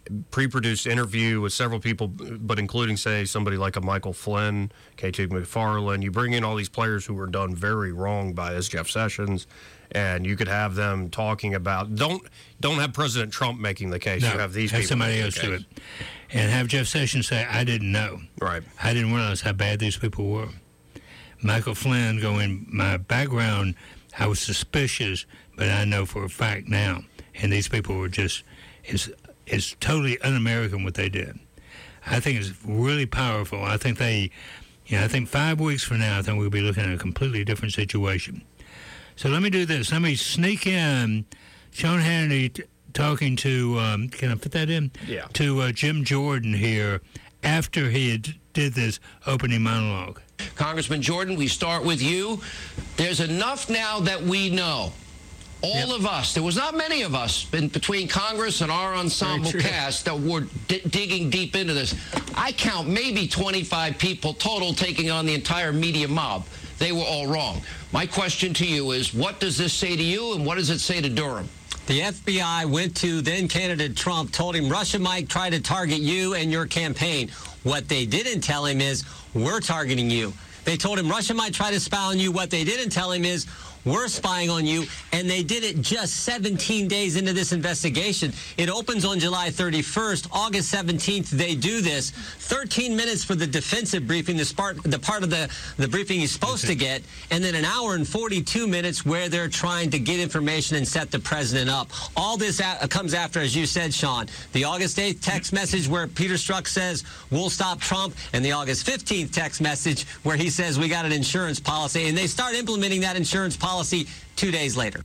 [SPEAKER 2] pre-produced interview with several people, but including, say, somebody like a Michael Flynn, K.T. McFarland. You bring in all these players who were done very wrong by this Jeff Sessions, and you could have them talking about, don't have President Trump making the case.
[SPEAKER 15] No,
[SPEAKER 2] you have these
[SPEAKER 15] have
[SPEAKER 2] people
[SPEAKER 15] somebody else do it. And have Jeff Sessions say, I didn't know.
[SPEAKER 2] Right.
[SPEAKER 15] I didn't realize how bad these people were. Michael Flynn going, my background, I was suspicious, but I know for a fact now. And these people were just, it's totally un-American what they did. I think it's really powerful. I think I think 5 weeks from now, I think we'll be looking at a completely different situation. So let me do this. Let me sneak in Sean Hannity talking to, can I put that in?
[SPEAKER 2] Yeah.
[SPEAKER 15] To Jim Jordan here after he did this opening monologue.
[SPEAKER 9] Congressman Jordan, we start with you. There's enough now that we know. All of us, there was not many of us in between Congress and our ensemble cast that were digging deep into this. I count maybe 25 people total taking on the entire media mob. They were all wrong. My question to you is, what does this say to you, and what does it say to Durham?
[SPEAKER 13] The FBI went to then-candidate Trump, told him Russia might try to target you and your campaign. What they didn't tell him is, we're targeting you. They told him Russia might try to spy on you. What they didn't tell him is, we're spying on you, and they did it just 17 days into this investigation. It opens on July 31st. August 17th, they do this. 13 minutes for the defensive briefing, the part of the briefing he's supposed to get, and then an hour and 42 minutes where they're trying to get information and set the president up. All this comes after, as you said, Sean, the August 8th text message where Peter Strzok says, we'll stop Trump, and the August 15th text message where he says, we got an insurance policy, and they start implementing that insurance policy 2 days later.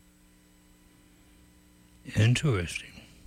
[SPEAKER 15] Interesting.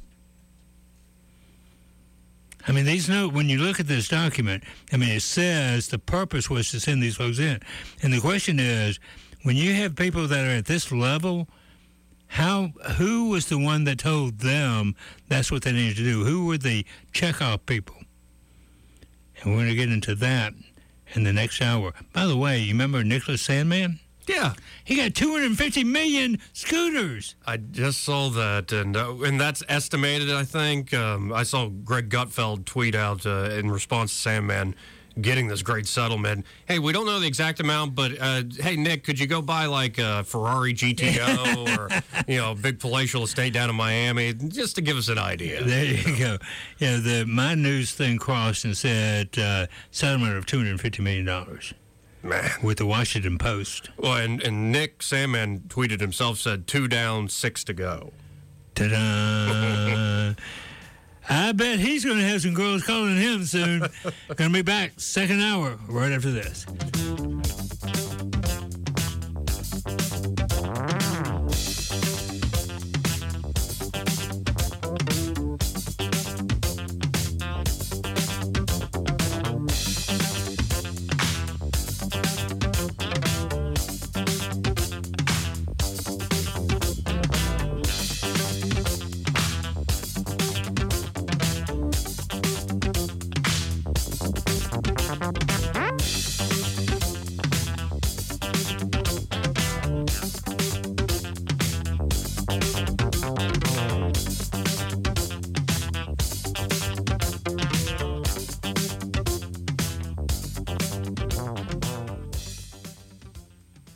[SPEAKER 15] I mean, when you look at this document, I mean, it says the purpose was to send these folks in. And the question is, when you have people that are at this level, who was the one that told them that's what they needed to do? Who were the checkoff people? And we're going to get into that in the next hour. By the way, you remember Nicholas Sandmann?
[SPEAKER 2] Yeah.
[SPEAKER 15] He got 250 million scooters.
[SPEAKER 2] I just saw that, and that's estimated, I think. I saw Greg Gutfeld tweet out in response to Sandman getting this great settlement. Hey, we don't know the exact amount, but hey, Nick, could you go buy like a Ferrari GTO or, a big palatial estate down in Miami, just to give us an idea?
[SPEAKER 15] There you go. Yeah, my news thing crossed and said settlement of $250 million.
[SPEAKER 2] Man.
[SPEAKER 15] With the Washington Post.
[SPEAKER 2] Well, and Nick Sandman tweeted himself, said 2 down, 6 to go.
[SPEAKER 15] Ta-da! I bet he's going to have some girls calling him soon. Going to be back, second hour, right after this.